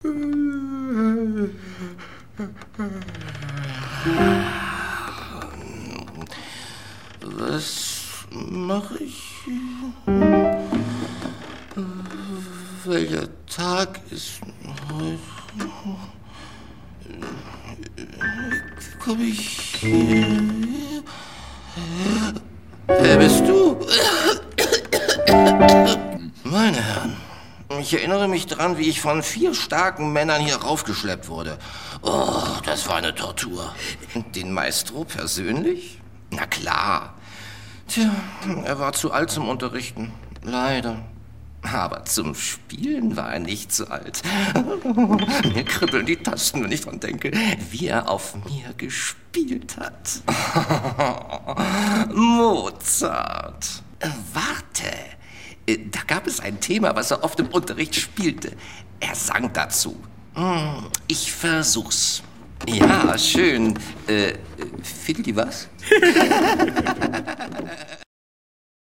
Was mache ich? Welcher Tag ist heute? Wie komme ich hier? Wer bist du? Meine Herren, ich erinnere mich daran, wie ich von 4 starken Männern hier raufgeschleppt wurde. Oh, das war eine Tortur. Den Maestro persönlich? Na klar. Tja, er war zu alt zum Unterrichten. Leider. Aber zum Spielen war er nicht zu alt. Mir kribbeln die Tasten, wenn ich dran denke, wie er auf mir gespielt hat. Mozart. Warte. Da gab es ein Thema, was er oft im Unterricht spielte. Er sang dazu. Ich versuch's. Ja, schön. Fiddle die was?